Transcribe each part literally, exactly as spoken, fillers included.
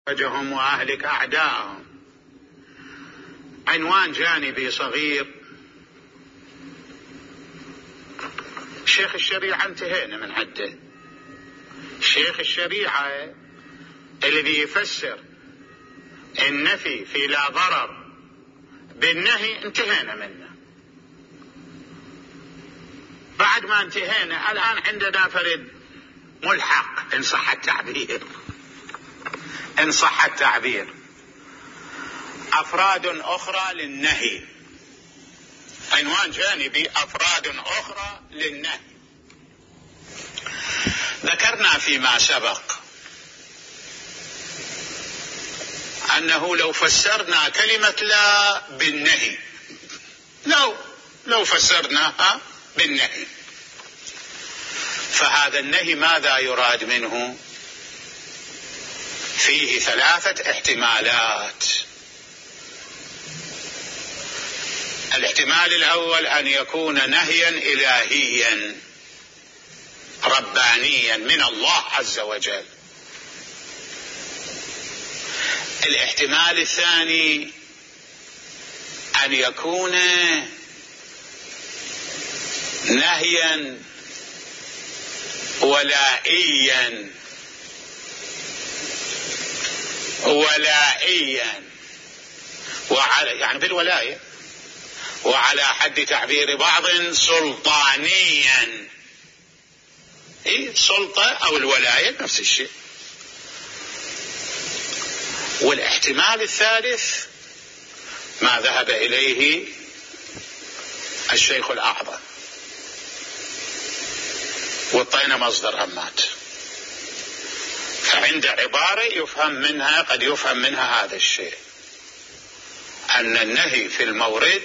وجهم وأهلك أعداءهم. عنوان جانبي صغير. شيخ الشريعة انتهينا من عده. شيخ الشريعة الذي يفسر النفي في لا ضرر بالنهي انتهينا منه. بعد ما انتهينا الآن عندنا فرد ملحق إن صح التعبير إن صح التعبير أفراد أخرى للنهي. عنوان جانبي: أفراد أخرى للنهي. ذكرنا فيما سبق أنه لو فسرنا كلمة لا بالنهي، لو لو فسرناها بالنهي، فهذا النهي ماذا يراد منه؟ فيه ثلاثة احتمالات. الاحتمال الأول أن يكون نهيا إلهيا ربانيا من الله عز وجل. الاحتمال الثاني أن يكون نهيا ولائيا ولائيا وعلى يعني بالولاية، وعلى حد تعبير بعض سلطانيا. إيه السلطة أو الولاية نفس الشيء. والاحتمال الثالث ما ذهب إليه الشيخ الأعظم، والطين مصدر همات، فعند عبارة يفهم منها قد يفهم منها هذا الشيء، أن النهي في المورد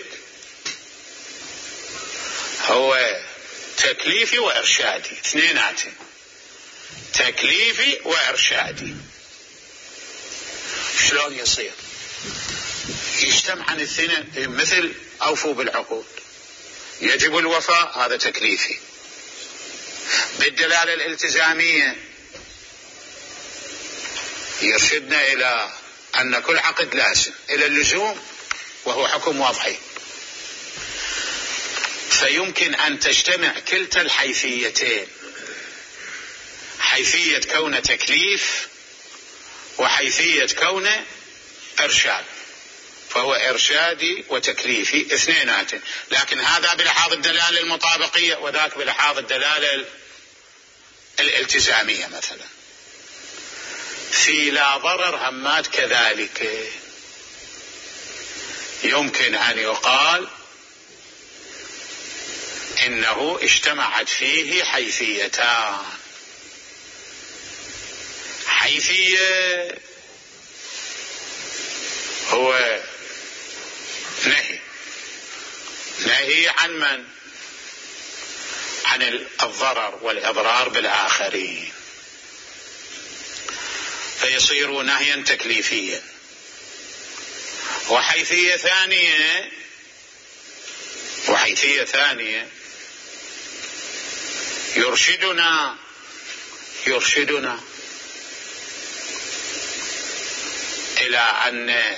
هو تكليفي وإرشادي، اثنينات، تكليفي وإرشادي. شلون يصير؟ يجتمع الاثنين، مثل أوفوا بالعقود، يجب الوفاء، هذا تكليفي. بالدلالة الالتزامية يرشدنا إلى أن كل عقد لازم إلى اللزوم، وهو حكم وضعي. فيمكن أن تجتمع كلتا الحيثيتين، حيثية كون تكليف وحيثية كون إرشاد، فهو إرشادي وتكليفي اثنينات، لكن هذا بلحاظ الدلالة المطابقية وذاك بلحاظ الدلالة الالتزامية. مثلا في لا ضرر همات كذلك يمكن أن يقال إنه اجتمعت فيه حيثيتان. حيثية هو نهي نهي عن من؟ عن الضرر والإضرار بالآخرين، فيصير نهيا تكليفيا. وحيثية ثانية وحيثية ثانية يرشدنا يرشدنا إلى أن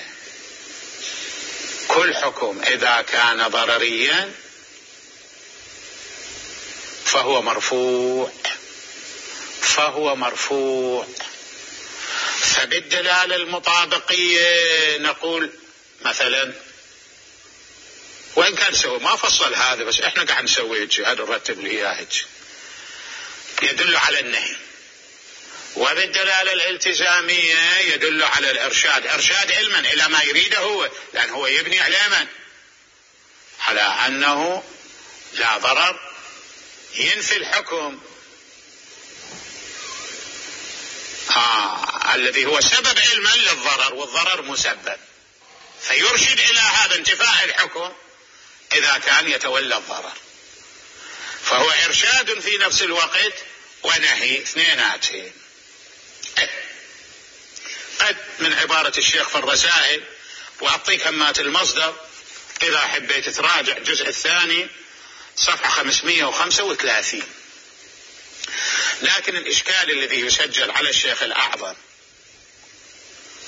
كل حكم إذا كان ضرريا فهو مرفوع فهو مرفوع فبالدلالة المطابقية نقول مثلا، وإن كان سوى ما فصل هذا، بس إحنا قاعد نسوي هيك، هذا نرتب له إياه، يدل على النهي. وبالدلالة الالتزامية يدل على الإرشاد، إرشاد علما إلى ما يريده هو، لأن هو يبني على من؟ على أنه لا ضرر، ينفي الحكم آه الذي هو سبب علما للضرر، والضرر مسبب، فيرشد إلى هذا انتفاء الحكم إذا كان يتولى الضرر، فهو إرشاد في نفس الوقت ونهي اثنيناتين. قد من عبارة الشيخ في الرسائل، وأعطيك همات المصدر إذا حبيت تراجع الجزء الثاني صفحة خمسمائة وخمسة وثلاثين. لكن الإشكال الذي يسجل على الشيخ الأعظم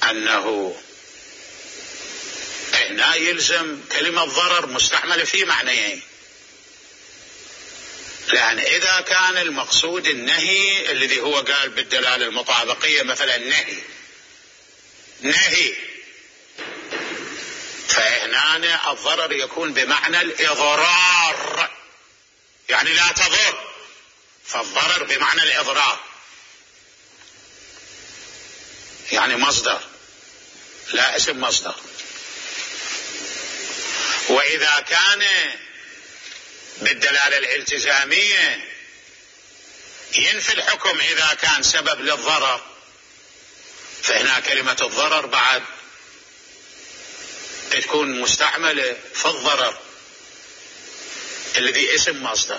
أنه هنا يلزم كلمة ضرر مستعملة في معنيين، لأن إذا كان المقصود النهي الذي هو قال بالدلالة المطابقية مثلا نهي نهي فهنا الضرر يكون بمعنى الإضرار، يعني لا تضر، فالضرر بمعنى الإضرار، يعني مصدر لا اسم مصدر. وإذا كان بالدلالة الالتزامية ينفي الحكم إذا كان سبب للضرر، فهنا كلمة الضرر بعد تكون مستعملة في الضرر الذي اسم مصدر.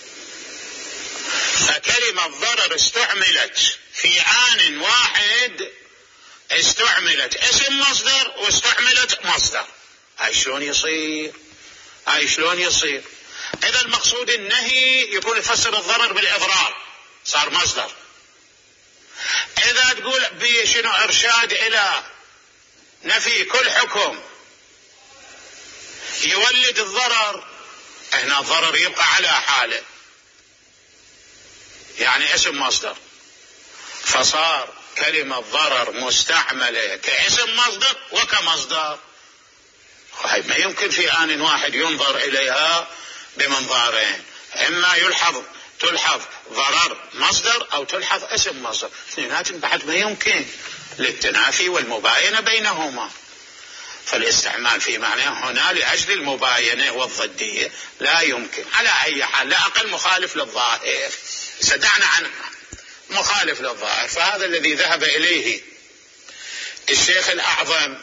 فكلمة ضرر استعملت في آن واحد، استعملت اسم مصدر واستعملت مصدر. هاي شلون يصير؟ هاي شلون يصير؟ إذا المقصود النهي يكون يفسر الضرر بالإضرار، صار مصدر. إذا تقول بشنو إرشاد إلى نفي كل حكم يولد الضرر، هنا الضرر يبقى على حاله، يعني اسم مصدر، فصار كلمة ضرر مستعملة كاسم مصدر وكمصدر. هاي ما يمكن في آن واحد ينظر إليها بمنظارين، إما يلحظ تلحظ ضرر مصدر أو تلحظ اسم مصدر، اثنينات بعد ما يمكن للتنافي والمباينة بينهما. فالاستعمال في معنى هنا لأجل المباينة والضدية لا يمكن على أي حال، لا أقل مخالف للظاهر، سدعنا عن مخالف للظاهر. فهذا الذي ذهب إليه الشيخ الأعظم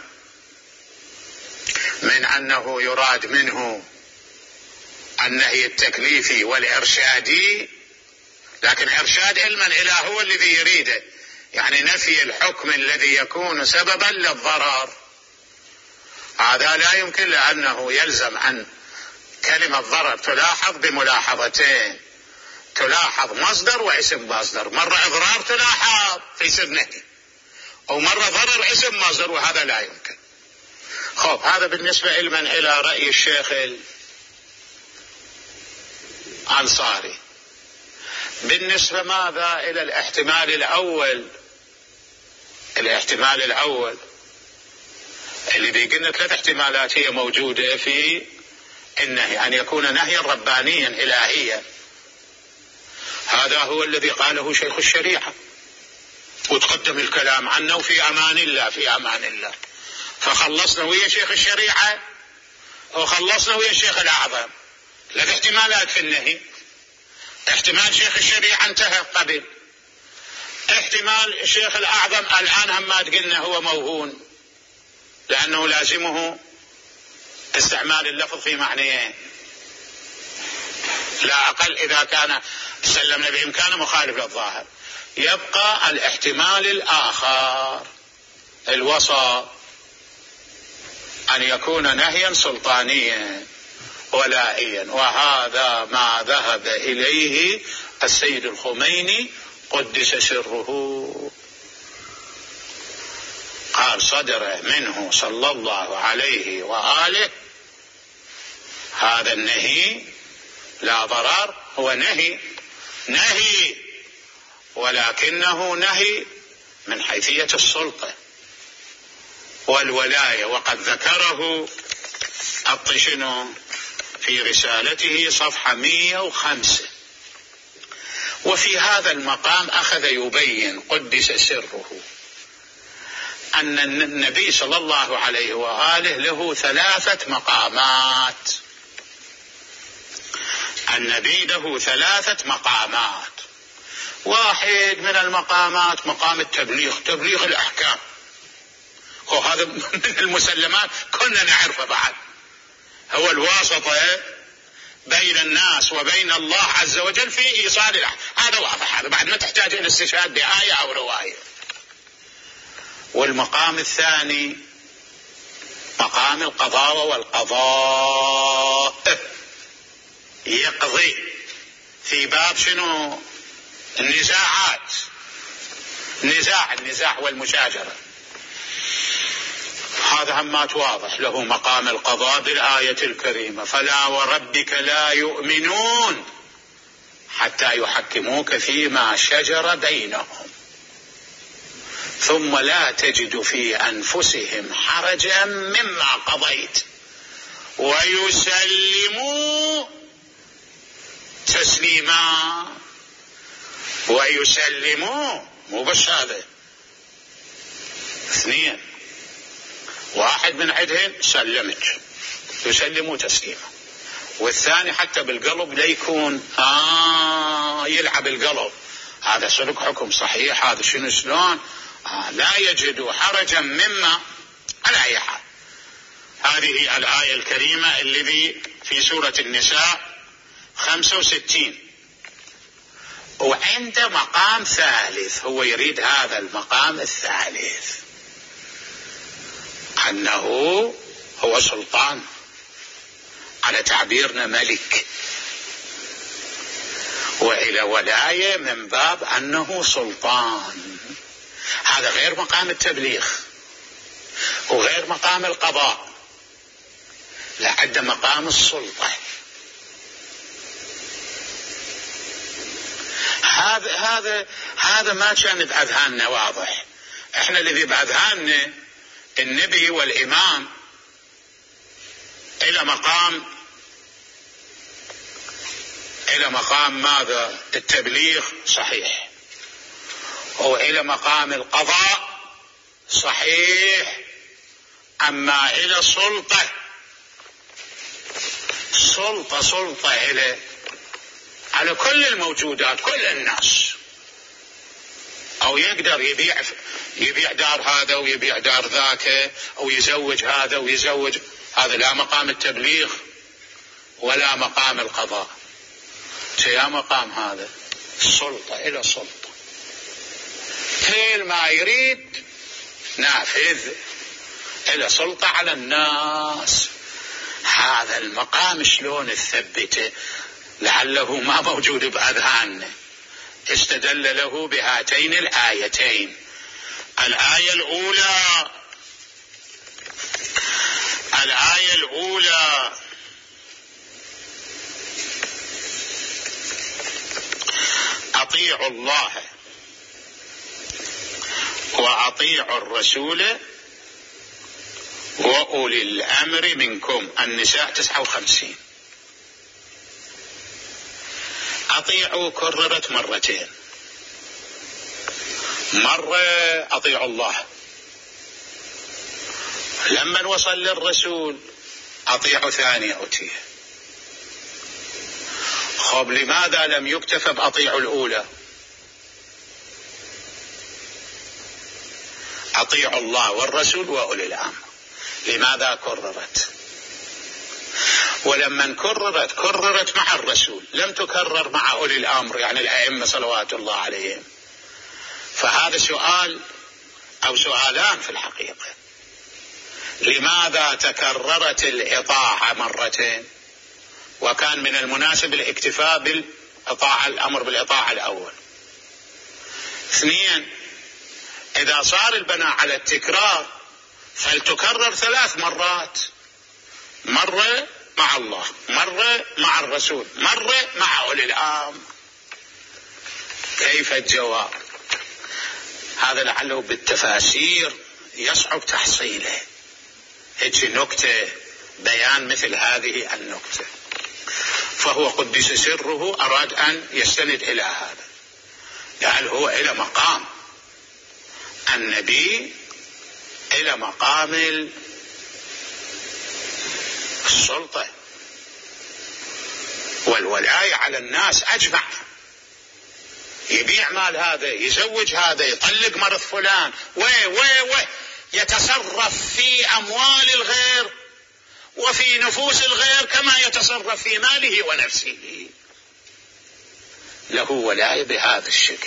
من أنه يراد منه النهي التكليفي والإرشادي، لكن إرشاد علما إلى هو الذي يريده، يعني نفي الحكم الذي يكون سببا للضرر. هذا لا يمكن، لأنه يلزم أن كلمة ضرر تلاحظ بملاحظتين، تلاحظ مصدر واسم مصدر، مرة إضرار تلاحظ في يصير نهي، أو مرة ضرر اسم مصدر، وهذا لا يمكن. خب هذا بالنسبة علما إلى رأي الشيخ الأنصاري. بالنسبة ماذا إلى الاحتمال الأول؟ الاحتمال الأول اللي بيقلنا ثلاث احتمالات هي موجودة في النهي، أن يكون نهيا ربانيا إلهيا، هذا هو الذي قاله شيخ الشريعة وتقدم الكلام عنه في أمان الله في أمان الله. فخلصنا ويا شيخ الشريعة وخلصنا ويا الشيخ الأعظم. ثلاث احتمالات في النهي. احتمال شيخ الشريعة انتهى قبل، احتمال الشيخ الأعظم الآن هم ما تقلنا هو موهون، لأنه لازمه استعمال اللفظ في معنيين لا أقل إذا كان سلمنا بإمكانه مخالف للظاهر. يبقى الاحتمال الآخر الوسط، أن يكون نهيا سلطانيا ولائيا، وهذا ما ذهب إليه السيد الخميني قدس سره، قال صدر منه صلى الله عليه وآله هذا النهي لا ضرر، هو نهي نهي ولكنه نهي من حيثية السلطة والولاية، وقد ذكره الطشنو في رسالته صفحة مئة وخمسة. وفي هذا المقام أخذ يبين قدس سره أن النبي صلى الله عليه وآله له ثلاثة مقامات. النبي له ثلاثة مقامات. واحد من المقامات مقام التبليغ، تبليغ الأحكام، وهذا من المسلمات كنا نعرفه بعد، هو الواسطة بين الناس وبين الله عز وجل في إيصال الأحكام، هذا واضح، هذا بعد ما تحتاج إلى استشهاد بآية أو رواية. والمقام الثاني مقام القضاء والقضاء، يقضي في باب شنو؟ النزاعات، نزاع النزاع والمشاجرة، هذا همات واضح، له مقام القضاء بالآية الكريمة: فلا وربك لا يؤمنون حتى يحكموك فيما شجر بينهم ثم لا تجد في أنفسهم حرجا مما قضيت ويسلموا تسليما. ويسلموا مو بس هذا، اثنين، واحد من عندهم سلمت، يسلموا تسليما، والثاني حتى بالقلب لا يكون آه يلعب القلب، هذا سلوك حكم صحيح، هذا شنو شلون آه لا يجدوا حرجا مما. على أي حال هذه الآية الكريمة الذي في سورة النساء خمسة وستين. وعند مقام ثالث، هو يريد هذا المقام الثالث، أنه هو سلطان، على تعبيرنا ملك، وإلى ولاية من باب أنه سلطان. هذا غير مقام التبليغ وغير مقام القضاء، لعد مقام السلطة. هذا هذا هذا ما كان بأذهاننا واضح. احنا الذي بأذهاننا النبي والإمام إلى مقام إلى مقام ماذا؟ التبليغ صحيح، وإلى مقام القضاء صحيح، أما إلى سلطة سلطة سلطة إلى على كل الموجودات، كل الناس، أو يقدر يبيع يبيع دار هذا ويبيع دار ذاك، أو يزوج هذا ويزوج هذا. لا مقام التبليغ ولا مقام القضاء، يا مقام هذا السلطة إلى سلطة، كل ما يريد نافذ إلى سلطة على الناس. هذا المقام شلون الثبته؟ لعله ما موجود بأذهاننا. استدل له بهاتين الآيتين. الآية الأولى الآية الأولى أطيعوا الله وأطيعوا الرسول وأولي الأمر منكم، النساء تسعة وخمسين. أطيعوا كررت مرتين، مرة أطيعوا الله، لما وصل للرسول أطيعوا ثانية أتيه. خب لماذا لم يكتفى بأطيعوا الأولى؟ أطيعوا الله والرسول وأولي الأمر، لماذا كررت؟ ولما كررت كررت مع الرسول، لم تكرر مع أولي الأمر، يعني الأئمة صلوات الله عليهم. فهذا سؤال أو سؤالان في الحقيقة. لماذا تكررت الإطاعة مرتين وكان من المناسب الاكتفاء بالإطاعة، الأمر بالإطاعة الأول؟ اثنين، إذا صار البناء على التكرار فلتكرر ثلاث مرات، مرة مع الله، مرة مع الرسول، مرة مع أولي الأمر. كيف الجواب؟ هذا لعله بالتفاسير يصعب تحصيله، هيك نكتة بيان مثل هذه النكتة. فهو قدس سره أراد أن يستند إلى هذا، قال هو إلى مقام النبي، إلى مقام السلطة والولاية على الناس أجمع. يبيع مال هذا، يزوج هذا، يطلق مرض فلان، وي وي وي يتصرف في أموال الغير وفي نفوس الغير كما يتصرف في ماله ونفسه. له ولاية بهذا الشكل.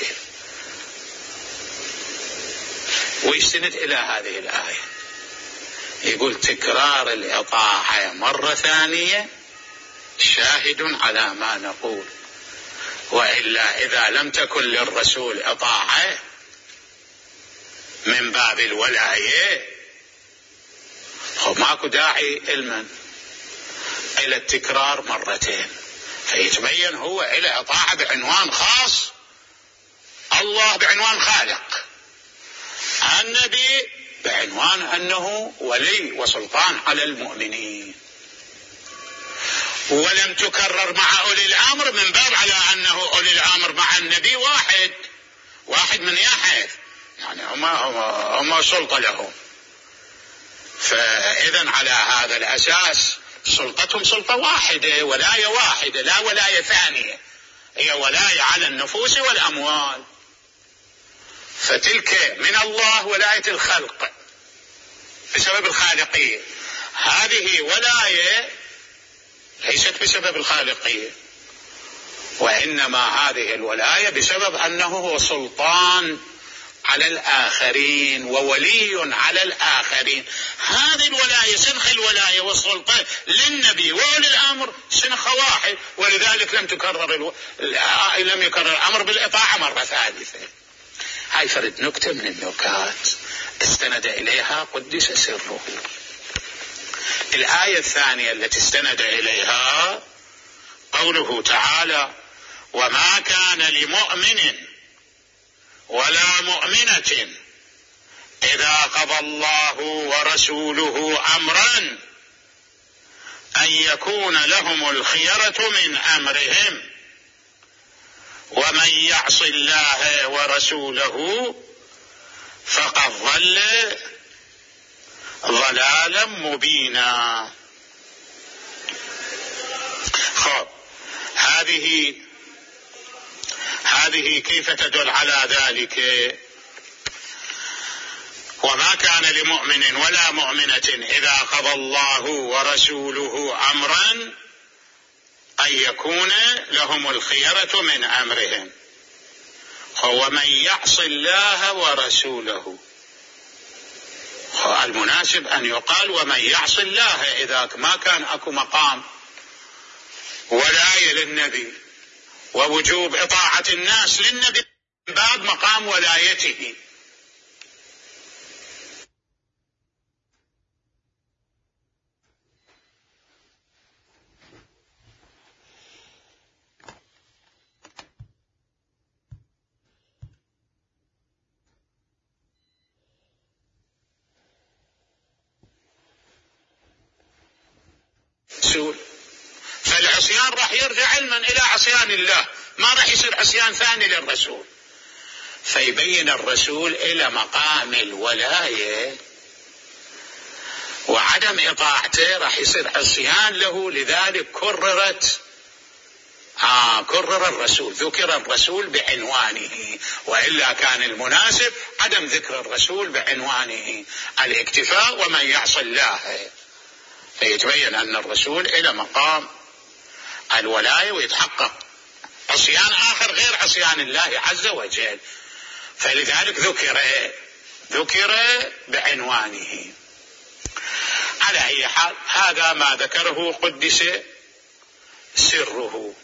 ويستند إلى هذه الآية، يقول تكرار الإطاعة مرة ثانية شاهد على ما نقول، وإلا إذا لم تكن للرسول إطاعة من باب الولاية، ماكو داعي علما إلى التكرار مرتين، فيتبين هو إلى طاعة بعنوان خاص، الله بعنوان خالق، النبي بعنوان أنه ولي وسلطان على المؤمنين. ولم تكرر مع أولي الأمر من باب على أنه أولي الأمر مع النبي واحد واحد من يحيث، يعني هم هم سلطة لهم، فإذا على هذا الأساس سلطتهم سلطة واحدة، ولاية واحدة، لا ولاية ثانية، هي ولاية على النفوس والأموال. فتلك من الله ولاية الخلق بسبب الخالقية، هذه ولاية ليست بسبب الخالقية، وإنما هذه الولاية بسبب أنه هو سلطان على الآخرين وولي على الآخرين. هذه الولاية سنخ الولاية والسلطة للنبي وأولي الأمر سنخ واحد، ولذلك لم تكرر الو... لم يكرر الأمر بالإطاعة مرة ثالثة. هاي فرد نكتة من النكات استند إليها قدس سره. الآية الثانية التي استند إليها قوله تعالى: وما كان لمؤمن ولا مؤمنة إذا قضى الله ورسوله أمرا أن يكون لهم الخيرة من أمرهم ومن يعص الله ورسوله فقد ضل ضلالا مبينا. خب هذه هذه كيف تدل على ذلك؟ وما كان لمؤمن ولا مؤمنة إذا قضى الله ورسوله أمرا أن يكون لهم الخيرة من أمرهم ومن يعص الله ورسوله. المناسب أن يقال ومن يعص الله إذا ما كان أكو مقام ولاية للنبي ووجوب إطاعة الناس للنبي من باب مقام ولايته. فالعصيان راح يرجع علما إلى عصيان الله، ما راح يصير عصيان ثاني للرسول. فيبين الرسول إلى مقام الولاية وعدم إطاعته راح يصير عصيان له، لذلك كررت آه كرر الرسول، ذكر الرسول بعنوانه، وإلا كان المناسب عدم ذكر الرسول بعنوانه، الاكتفاء ومن يعص الله، فيتبين أن الرسول إلى مقام الولاية ويتحقق عصيان آخر غير عصيان الله عز وجل، فلذلك ذكر ذكر بعنوانه. على أي حال هذا ما ذكره قدس سره.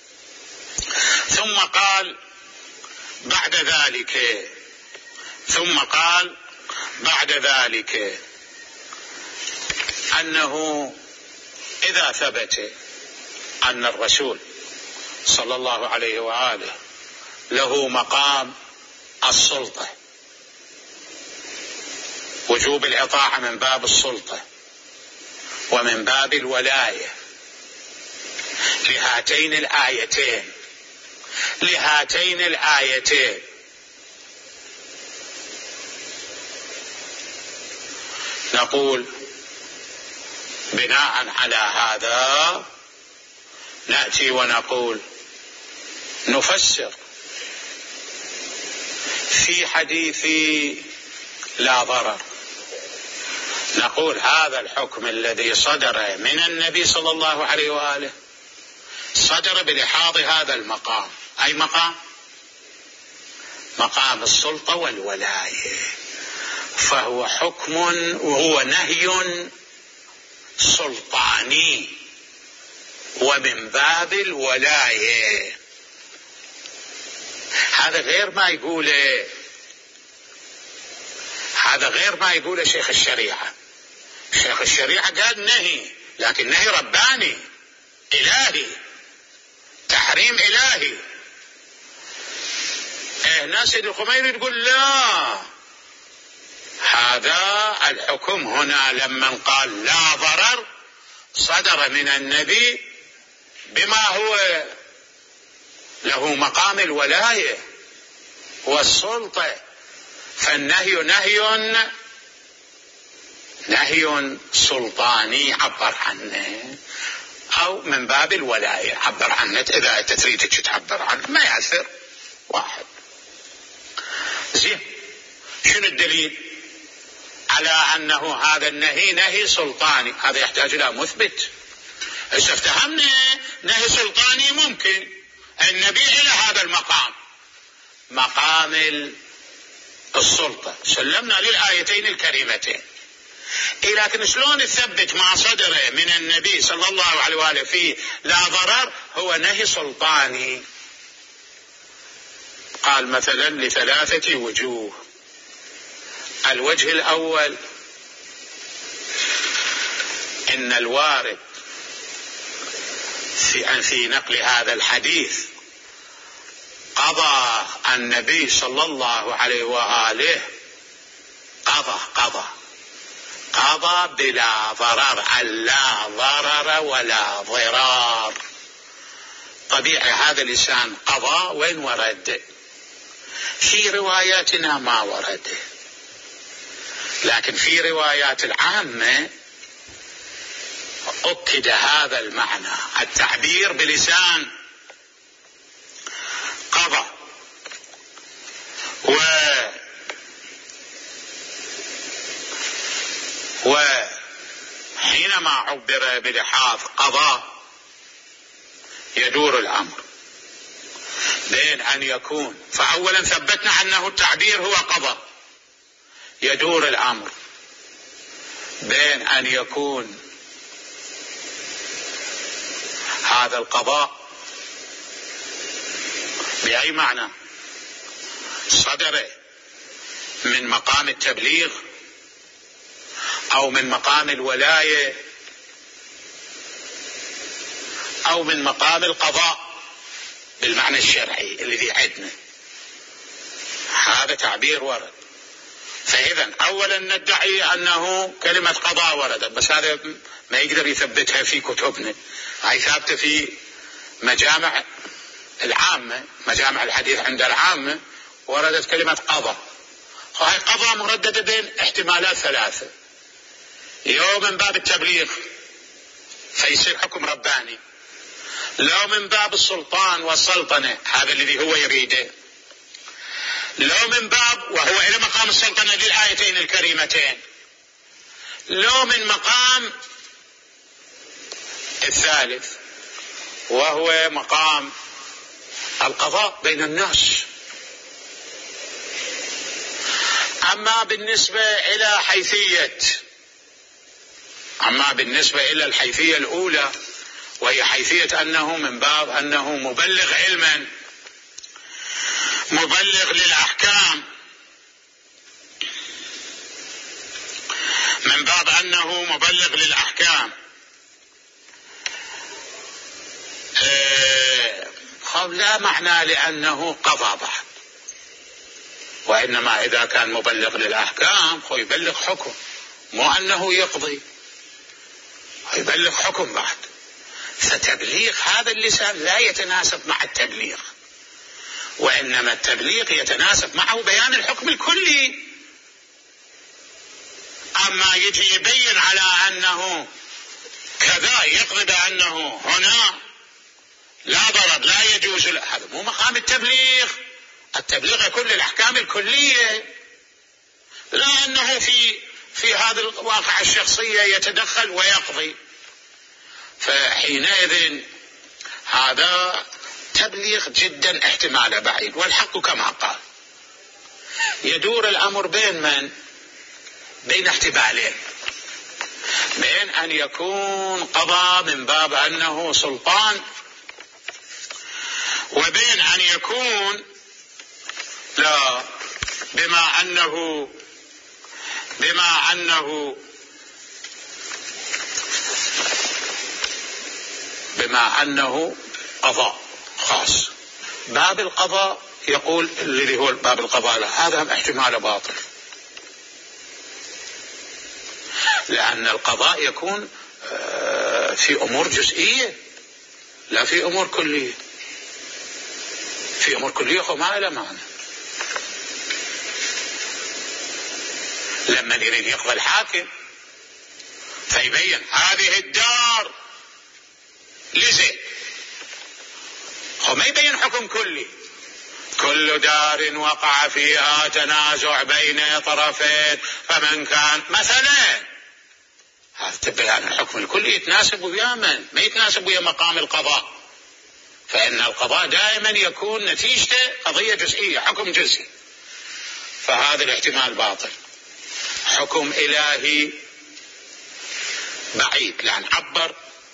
ثم قال بعد ذلك ثم قال بعد ذلك أنه إذا ثبت أن الرسول صلى الله عليه وآله له مقام السلطة، وجوب الإطاعة من باب السلطة ومن باب الولاية، لهاتين الآيتين لهاتين الآيتين نقول بناء على هذا نأتي ونقول نفسر في حديث لا ضرر، نقول هذا الحكم الذي صدر من النبي صلى الله عليه وآله صدر بلحاظ هذا المقام. أي مقام؟ مقام السلطة والولاية، فهو حكم وهو نهي سلطاني ومن باب الولاية. هذا غير ما يقوله هذا غير ما يقول شيخ الشريعة. شيخ الشريعة قال نهي، لكن نهي رباني إلهي، تحريم إلهي. هنا سيد الخميني تقول لا، هذا الحكم هنا لما قال لا ضرر صدر من النبي بما هو له مقام الولاية والسلطة، فالنهي نهي نهي سلطاني عبر عنه، أو من باب الولاية عبر عنه. إذا أنت تريد تعبر عنه ما يأثر واحد. زين، شنو الدليل على أنه هذا النهي نهي سلطاني؟ هذا يحتاج إلى مثبت. إذا افتهمنا نهي سلطاني ممكن النبي إلى هذا المقام، مقام السلطة، سلمنا للآيتين الكريمتين. لكن شلون نثبت ما صدر من النبي صلى الله عليه وآله فيه لا ضرر هو نهي سلطاني؟ قال مثلا لثلاثة وجوه. الوجه الأول إن الوارد في, في نقل هذا الحديث قضى النبي صلى الله عليه وآله قضى قضى قضى بلا ضرر، لا ضرر ولا ضرار. طبيعي هذا اللسان قضى وين ورد؟ في رواياتنا ما ورد، لكن في روايات العامة أكد هذا المعنى، التعبير بلسان قضى. و وحينما عبر بلحاظ قضى يدور الأمر بين أن يكون، فأولا ثبتنا أنه التعبير هو قضى، يدور الأمر بين أن يكون هذا القضاء بأي معنى صدر من مقام التبليغ أو من مقام الولاية أو من مقام القضاء بالمعنى الشرعي الذي عندنا، هذا تعبير ورد. فإذا أولا ندعي أنه كلمة قضاء وردت، بس هذا ما يقدر يثبتها في كتبنا، هاي ثابتة في مجامع العامة، مجامع الحديث عند العامة وردت كلمة قضاء. هاي قضاء مرددة بين احتمالات ثلاثة، يوم من باب التبليغ فيصير حكم رباني، لو من باب السلطان والسلطنة هذا الذي هو يريده، لو من باب وهو إلى مقام السلطنة للآيتين الكريمتين، لو من مقام الثالث وهو مقام القضاء بين الناس. أما بالنسبة إلى حيثية أما بالنسبة إلى الحيثية الأولى وهي حيثية أنه من باب أنه مبلغ علما مبلغ للأحكام، من باب أنه مبلغ للأحكام اه لا معنى لأنه قضى بعد، وإنما إذا كان مبلغ للأحكام هو يبلغ حكم، مو أنه يقضي، هو يبلغ حكم بعد. فتبليغ هذا اللسان لا يتناسب مع التبليغ، وإنما التبليغ يتناسب معه بيان الحكم الكلي. أما يجي يبين على أنه كذا يقضي بأنه هنا لا ضرر لا يجوز، هذا مو مقام التبليغ. التبليغ يكون للأحكام الكلية، لا أنه في في هذا الواقع الشخصية يتدخل ويقضي. فحينئذ هذا تبليغ جدا احتماله بعيد، والحق كما قال يدور الأمر بين من؟ بين احتمالين، بين أن يكون قضى من باب أنه سلطان، وبين أن يكون لا بما أنه بما أنه بما أنه قضاء خاص. باب القضاء يقول اللي هو باب القضاء هذا احتمال باطل، لأن القضاء يكون في أمور جزئية لا في أمور كلية. في أمور كلية ما له معنى. لما يريد يقضي الحاكم فيبين هذه الدار لزيد، هو ما يبين حكم كلي. كل دار وقع فيها تنازع بين طرفين فمن كان مثلا، هذا تبين الحكم الكلي يتناسب ويا من؟ ما يتناسب ويا مقام القضاء، فإن القضاء دائما يكون نتيجته قضية جزئية، حكم جزئي. فهذا الاحتمال باطل. حكم إلهي بعيد، لأن عبر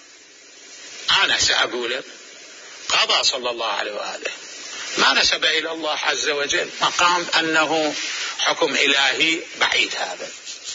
أنا سأقول قضى صلى الله عليه وآله، ما نسب إلى الله عز وجل، مقام أنه حكم إلهي بعيد هذا.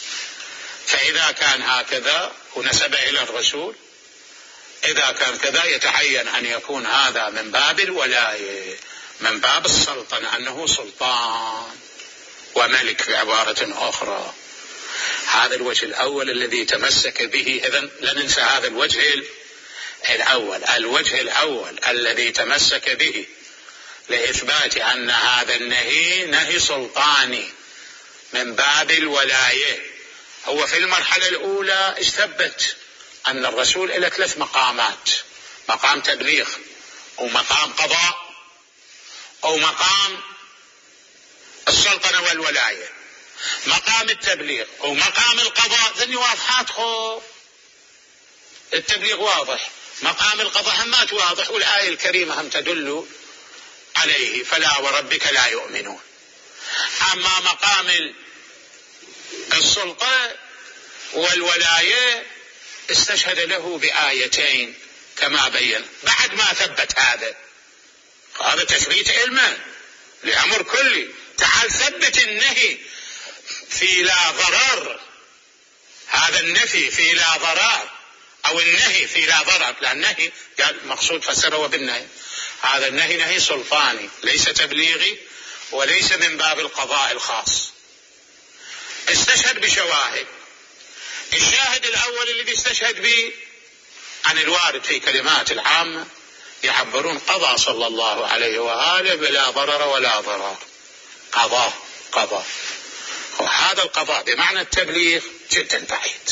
فإذا كان هكذا ونسب إلى الرسول، إذا كان كذا يتعين أن يكون هذا من باب الولاية، من باب السلطنة، أنه سلطان وملك بعبارة أخرى. هذا الوجه الأول الذي تمسك به. إذن لا ننسى هذا الوجه الأول، الوجه الأول الذي تمسك به لإثبات أن هذا النهي نهي سلطاني من باب الولاية. هو في المرحلة الأولى استثبت أن الرسول له ثلاث مقامات: مقام تبليغ، أو مقام قضاء، أو مقام السلطنة والولاية. مقام التبليغ أو مقام القضاء ذني واضحات، خو التبليغ واضح، مقام القضاء همات واضح، والآية الكريمة هم تدل عليه: فلا وربك لا يؤمنون. أما مقام السلطة والولاية استشهد له بآيتين كما بين بعد ما ثبت هذا. هذا تثبيت علمه لأمر كلي. تعال ثبت النهي في لا ضرر، هذا النفي في لا ضرر أو النهي في لا ضرر، لأن النهي قال مقصود فسره بالنهي، هذا النهي نهي سلطاني ليس تبليغي وليس من باب القضاء الخاص. استشهد بشواهد. الشاهد الأول الذي استشهد به عن الوارد في كلمات العامة يعبرون قضى صلى الله عليه وآله بلا ضرر ولا ضرر. قضاء قضاء وهذا القضاء بمعنى التبليغ جدا بعيد.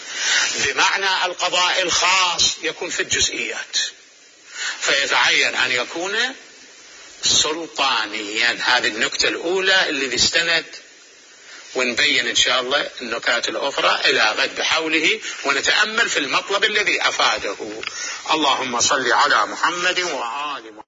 بمعنى القضاء الخاص يكون في الجزئيات، فيتعين أن يكون سلطانيا. هذه النكتة الأولى الذي استند، ونبين إن شاء الله النكات الأخرى إلى غد بحوله، ونتأمل في المطلب الذي أفاده. اللهم صل على محمد وآل محمد.